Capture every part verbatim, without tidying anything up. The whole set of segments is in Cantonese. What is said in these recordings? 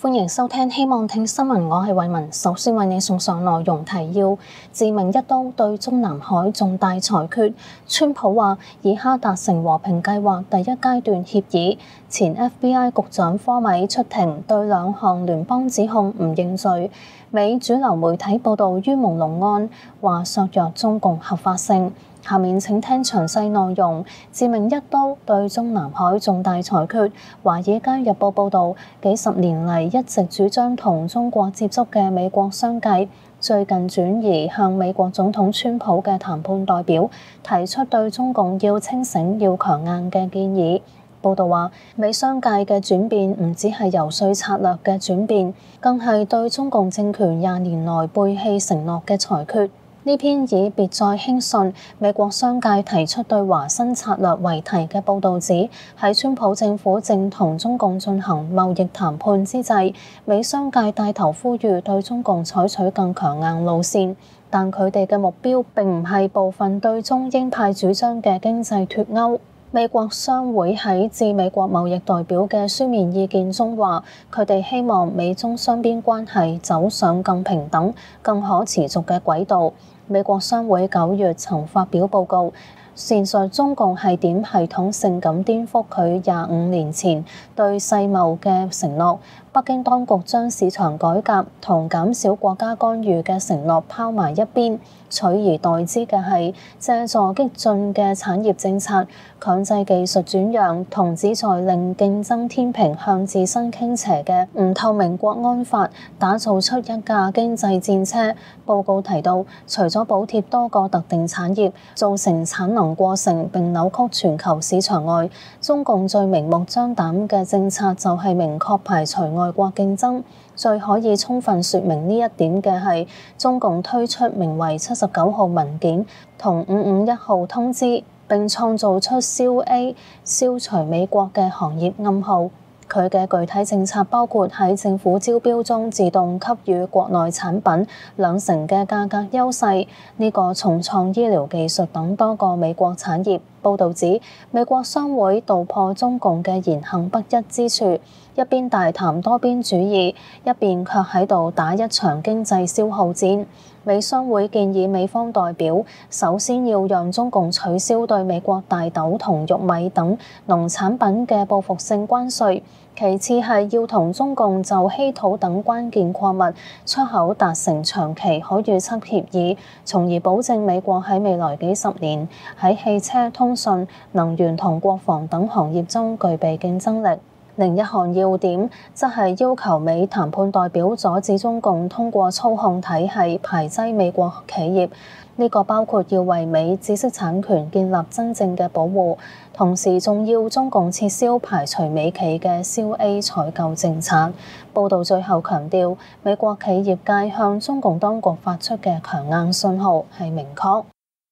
歡迎收聽，希望聽新聞，我係慧雯。首先為你送上內容提要：致命一刀對中南海重大裁決，川普話以哈達成和平計劃第一階段協議。前 F B I 局長科米出庭對兩項聯邦指控唔認罪。美主流媒體報導於朦朧案，話削弱中共合法性。下面請聽詳細內容。致命一刀對中南海重大裁決。華爾街日報報導，幾十年嚟一直主張同中國接觸嘅美國商界，最近轉移向美國總統川普嘅談判代表提出對中共要清醒、要強硬嘅建議。報導話，美商界嘅轉變唔只係游說策略嘅轉變，更係對中共政權廿年來背棄承諾嘅裁決。呢篇以別再輕信美國商界提出對華新策略為題嘅報導指，喺川普政府正同中共進行貿易談判之際，美商界帶頭呼籲對中共採取更強硬路線，但佢哋嘅目標並唔係部分對中鷹派主張嘅經濟脫鈎。美國商會喺致美國貿易代表嘅書面意見中話，佢哋希望美中雙邊關係走上更平等、更可持續嘅軌道。美國商會九月曾發表報告，闡述中共係點系統性咁顛覆佢廿五年前對世貿嘅承諾。北京當局將市場改革同減少國家干預嘅承諾拋埋一邊，取而代之嘅係借助激進嘅產業政策、強制技術轉讓同旨在令競爭天平向自身傾斜嘅唔透明國安法，打造出一架經濟戰車。報告提到，除咗補貼多個特定產業，造成產能過剩並扭曲全球市場外，中共最明目張膽嘅政策就係明確排除外國競爭。最可以充分說明呢一點嘅係中共推出名為七十九號文件同五五一號通知，並創造出消 A 消除美國嘅行業暗號。佢嘅具體政策包括喺政府招標中自動給予國內產品兩成嘅價格優勢，呢、這個重創醫療技術等多個美國產業。報導指，美國商會道破中共嘅言行不一之處，一邊大談多邊主義，一邊卻喺度打一場經濟消耗戰。美商會建議美方代表首先要讓中共取消對美國大豆同玉米等農產品嘅報復性關稅，其次係要同中共就稀土等關鍵礦物出口達成長期可預測協議，從而保證美國喺未來幾十年喺汽車、通訊、能源同國防等行業中具備競爭力。另一項要點則係要求美談判代表阻止中共通過操控體系排擠美國企業，呢個包括要為美知識產權建立真正嘅保護，同時仲要中共撤銷排除美企嘅消 A 採購政策。報導最後強調，美國企業界向中共當局發出嘅強硬信號係明確。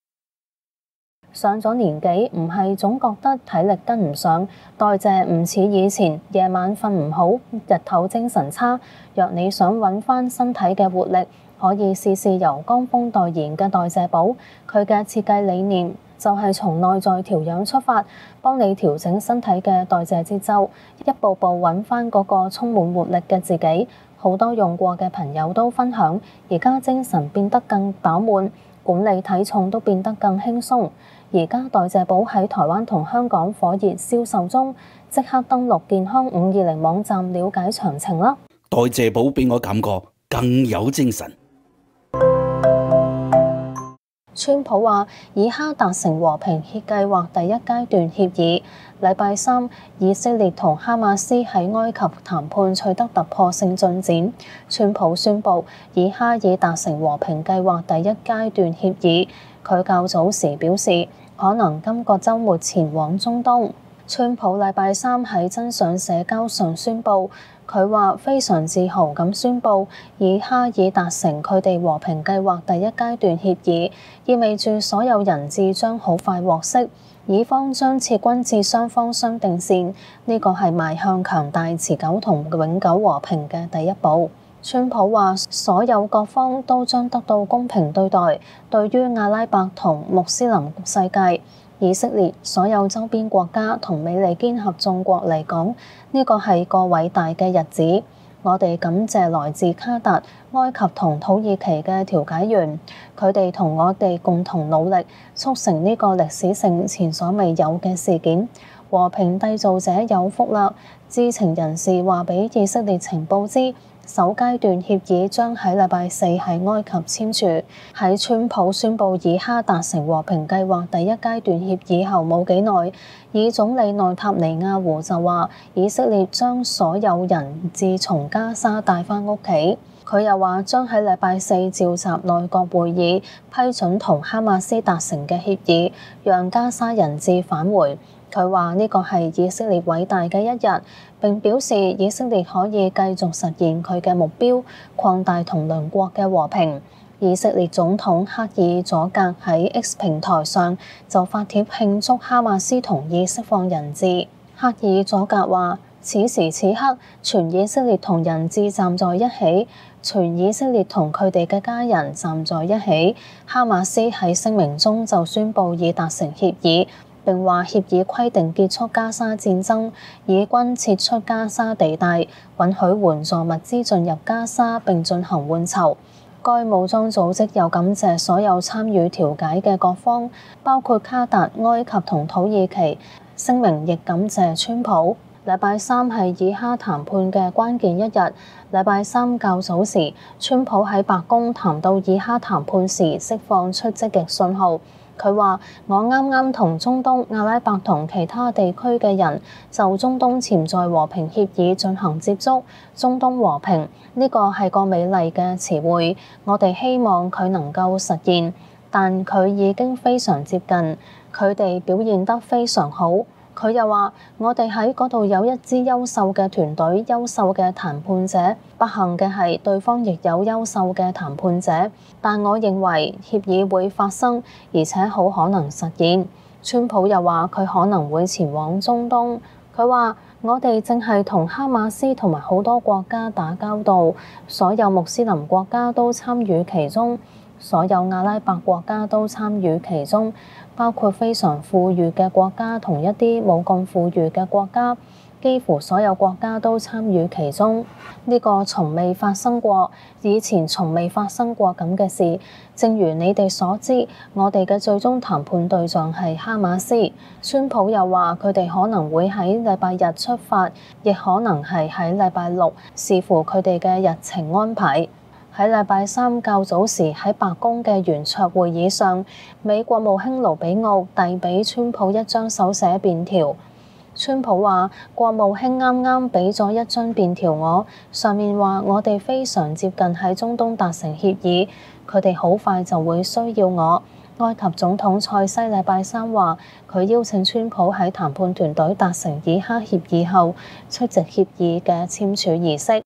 上咗年紀，唔係總覺得體力跟唔上，代謝唔似以前，夜晚瞓唔好，日頭精神差。若你想揾翻身體嘅活力，可以試試由江峰代言嘅代謝寶。佢嘅設計理念就係從內在調養出發，幫你調整身體嘅代謝節奏，一步步揾翻嗰個充滿活力嘅自己。好多用過嘅朋友都分享，而家精神變得更飽滿，管理體重都變得更輕鬆。而家代謝寶喺台灣同香港火熱銷售中，即刻登錄健康五二零網站了解詳情啦！ 代謝寶俾我感覺更有精神。 川普話以哈達成和平協計劃第一階段協議。禮拜三，以色列同哈馬斯喺埃及談判取得突破性進展。川普宣布以哈已達成和平計劃第一階段協議。佢較早時表示，可能今個週末前往中東。川普禮拜三喺真相社交上宣布，佢話非常自豪咁宣布，以哈已達成佢哋和平計劃第一階段協議，意味住所有人質將好快獲釋，以方將撤軍至雙方商定線，呢個係邁向強大、持久同永久和平嘅第一步。川普話：所有各方都將得到公平對待。對於阿拉伯同穆斯林世界、以色列、所有周邊國家同美利堅合眾國嚟講，呢個係個偉大嘅日子。 我哋感謝來自卡達、埃及同土耳其嘅調解員，佢哋同我哋共同努力，促成呢個歷史性前所未有嘅事件。和平締造者有福啦！知情人士話俾以色列情報知，首階段協議將喺禮拜四喺埃及簽署。喺川普宣布以哈達成和平計劃第一階段協議後冇幾耐，以總理內塔尼亞胡就話以色列將所有人質從加沙帶返屋企。佢又話將喺禮拜四召集內閣會議，批准同哈馬斯達成嘅協議，讓加沙人質返回。佢話呢個係以色列偉大嘅一日，並表示以色列可以繼續實現佢嘅目標，擴大同鄰國嘅和平。以色列總統克爾佐格喺 X 平台上就發帖慶祝哈馬斯同意釋放人質。克爾佐格話：此時此刻，全以色列同人質站在一起，全以色列同佢哋嘅家人站在一起。哈馬斯喺聲明中就宣布已達成協議。並話協議規定結束加沙戰爭，以軍撤出加沙地帶，允許援助物資進入加沙並進行換籌。該武裝組織又感謝所有參與調解嘅各方，包括卡達、埃及同土耳其。聲明亦感謝川普。禮拜三係以哈談判嘅關鍵一日。禮拜三較早時，川普喺白宮談到以哈談判時，釋放出積極信號。佢話：我啱啱同中東、阿拉伯同其他地區嘅人就中東潛在和平協議進行接觸。中東和平呢個係個美麗嘅詞彙，我哋希望佢能夠實現，但佢已經非常接近。佢哋表現得非常好。佢又話：我哋喺嗰度有一支優秀嘅團隊、優秀嘅談判者。不幸嘅係，對方亦有優秀嘅談判者。但我認為協議會發生，而且好可能實現。川普又話佢可能會前往中東。佢話：我哋正係同哈馬斯同埋好多國家打交道，所有穆斯林國家都參與其中，所有阿拉伯國家都參與其中。包括非常富裕嘅國家同一啲冇咁富裕嘅國家，幾乎所有國家都參與其中。呢個從未發生過，以前從未發生過咁嘅事。正如你哋所知，我哋嘅最終談判對象係哈馬斯。川普又話佢哋可能會喺禮拜日出發，亦可能係喺禮拜六，視乎佢哋嘅日程安排。喺禮拜三較早時喺白宮嘅圓桌會議上，美國務卿盧比奧遞俾川普一張手寫便條。川普話：國務卿啱啱俾咗一張便條我，上面話我哋非常接近喺中東達成協議，佢哋好快就會需要我。埃及總統塞西禮拜三話，佢邀請川普喺談判團隊達成以哈協議後出席協議嘅簽署儀式。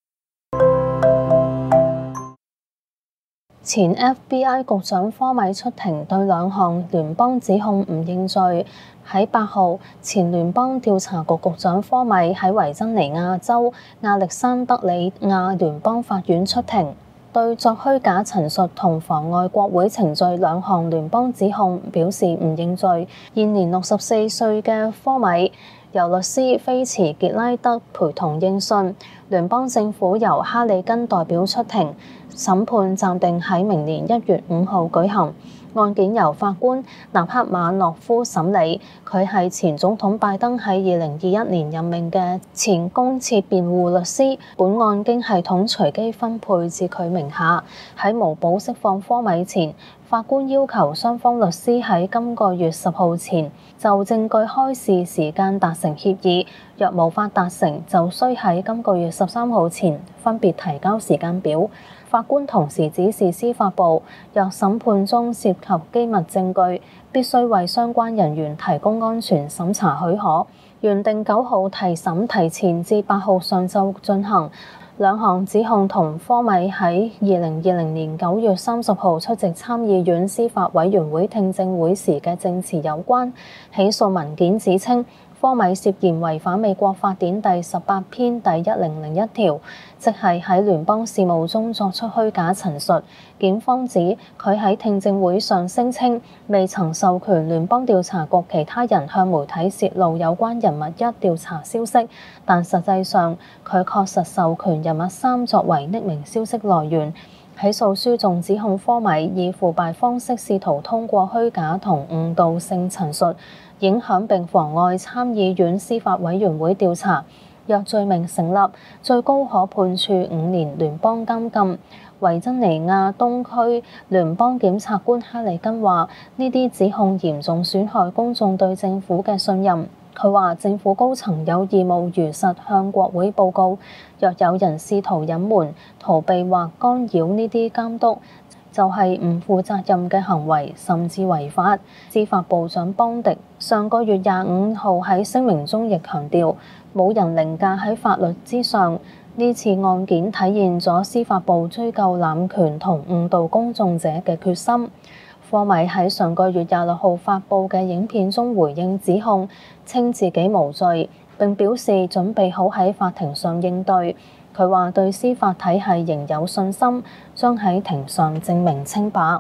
前 F B I 局長科米出庭對兩項聯邦指控唔認罪。喺八號，前聯邦調查局局長科米喺維珍尼亞州亞歷山德里亞聯邦法院出庭，對作虛假陳述同妨礙國會程序兩項聯邦指控表示唔認罪。現年六十四歲嘅科米由律師菲茨傑拉德陪同應訊，聯邦政府由哈里根代表出庭。審判暫定喺明年一月五號舉行，案件由法官納克馬諾夫審理。佢係前總統拜登喺二零二一年任命嘅前公設辯護律師。本案經系統隨機分配至佢名下。喺無保釋放科米前，法官要求雙方律師喺今個月十號前就證據開示時間達成協議，若無法達成，就需喺今個月十三號前分別提交時間表。法官同時指示司法部，若審判中涉及機密證據，必須為相關人員提供安全審查許可。原定九號提審提前至八號上晝進行。兩項指控同科米喺二零二零年九月三十號出席參議院司法委員會聽證會時嘅證詞有關。起訴文件指稱，科科米涉嫌違反美國法典第十八篇第一零零一條，即係喺聯邦事務中作出虛假陳述。檢方指佢喺聽證會上聲稱未曾授權聯邦調查局其他人向媒體泄露有關人物一調查消息，但實際上佢確實授權人物三作為匿名消息來源。起訴書仲指控科米以腐敗方式試圖通過虛假同誤導性陳述，影響並妨礙參議院司法委員會調查。若罪名成立，最高可判處五年聯邦監禁。維珍尼亞東區聯邦檢察官哈里根話：呢啲指控嚴重損害公眾對政府嘅信任。佢話政府高層有義務如實向國會報告，若有人試圖隱瞞、逃避或干擾呢啲監督，就係唔負責任嘅行為，甚至違法。司法部長邦迪上個月廿五號喺聲明中亦強調，冇人凌駕喺法律之上。呢次案件體現咗司法部追究濫權同誤導公眾者嘅決心。科米喺上個月廿六號發布嘅影片中回應指控，稱自己無罪，並表示準備好喺法庭上應對。佢話對司法體系仍有信心，將喺庭上證明清白。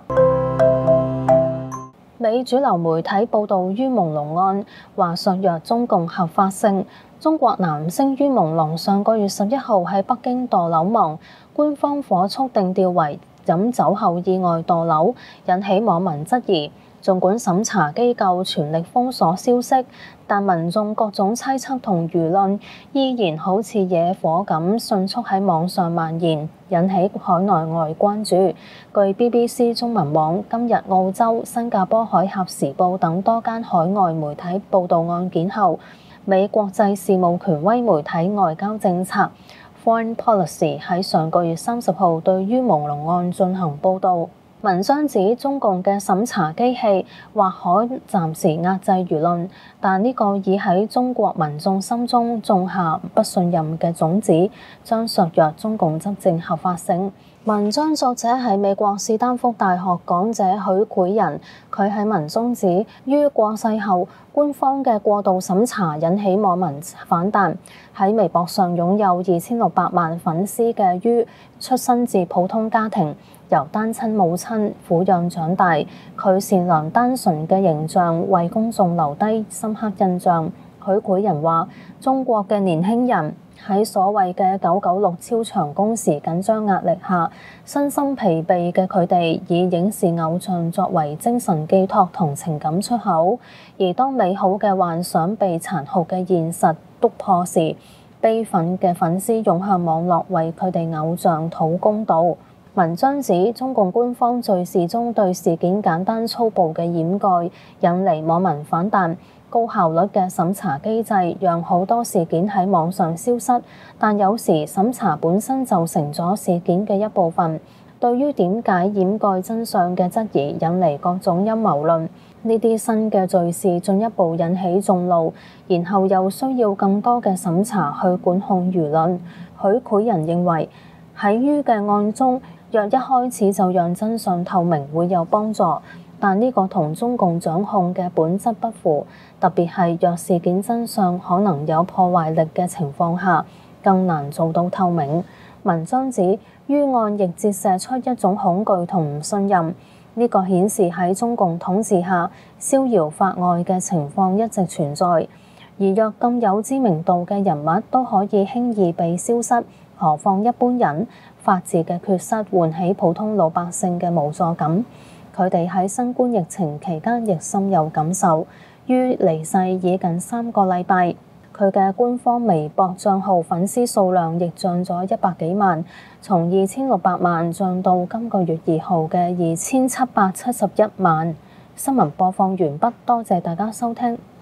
美主流媒體報導於朦朧案，話削弱中共合法性。中國男星於朦朧上個月十一號喺北京墮樓亡，官方火速定調為飲酒後意外墮樓，引起網民質疑。儘管審查機構全力封鎖消息，但民眾各種猜測同輿論依然好似野火咁迅速喺網上蔓延，引起海內外關注。據 B B C 中文網、今日澳洲、新加坡海峽時報等多間海外媒體報導案件後，美國際事務權威媒體外交政策 Foreign Policy 喺上個月三十號對於朦朧案進行報導。文章指中共嘅審查機器或可暫時壓制輿論，但呢個已喺中國民眾心中種下不信任嘅種子，將削弱中共執政合法性。文章作者係美國史丹福大學講者許揆仁，佢喺文中指，於過世後，官方嘅過度審查引起網民反彈。喺微博上擁有二千六百萬粉絲嘅於，出身自普通家庭，由單親母親撫養長大，佢善良單純嘅形象為公眾留低深刻印象。許揆仁話：中國嘅年輕人喺所謂嘅九九六超長工時緊張壓力下，身心疲憊嘅佢哋以影視偶像作為精神寄託同情感出口，而當美好嘅幻想被殘酷嘅現實篤破時，悲憤嘅粉絲湧向網絡為佢哋偶像討公道。文章指中共官方敘事中對事件簡單粗暴嘅掩蓋，引嚟網民反彈。高效率嘅審查機制讓好多事件喺網上消失，但有時審查本身就成咗事件嘅一部分。對於點解掩蓋真相嘅質疑，引嚟各種陰謀論。呢啲新嘅敘事進一步引起眾怒，然後又需要更多嘅審查去管控輿論。許揆仁認為喺於嘅案中，若一開始就讓真相透明會有幫助，但呢個同中共掌控嘅本質不符，特別係若事件真相可能有破壞力嘅情況下，更難做到透明。文章指於案亦折射出一種恐懼同唔信任，呢個顯示喺中共統治下逍遙法外嘅情況一直存在。而若咁有知名度嘅人物都可以輕易被消失，何況一般人？法治嘅缺失喚起普通老百姓嘅無助感，佢哋喺新冠疫情期間亦深有感受。於離世已近三個禮拜，佢嘅官方微博帳號粉絲數量亦漲咗一百幾萬，從二千六百萬漲到今個月二號嘅二千七百七十一萬。新聞播放完畢，多謝大家收聽。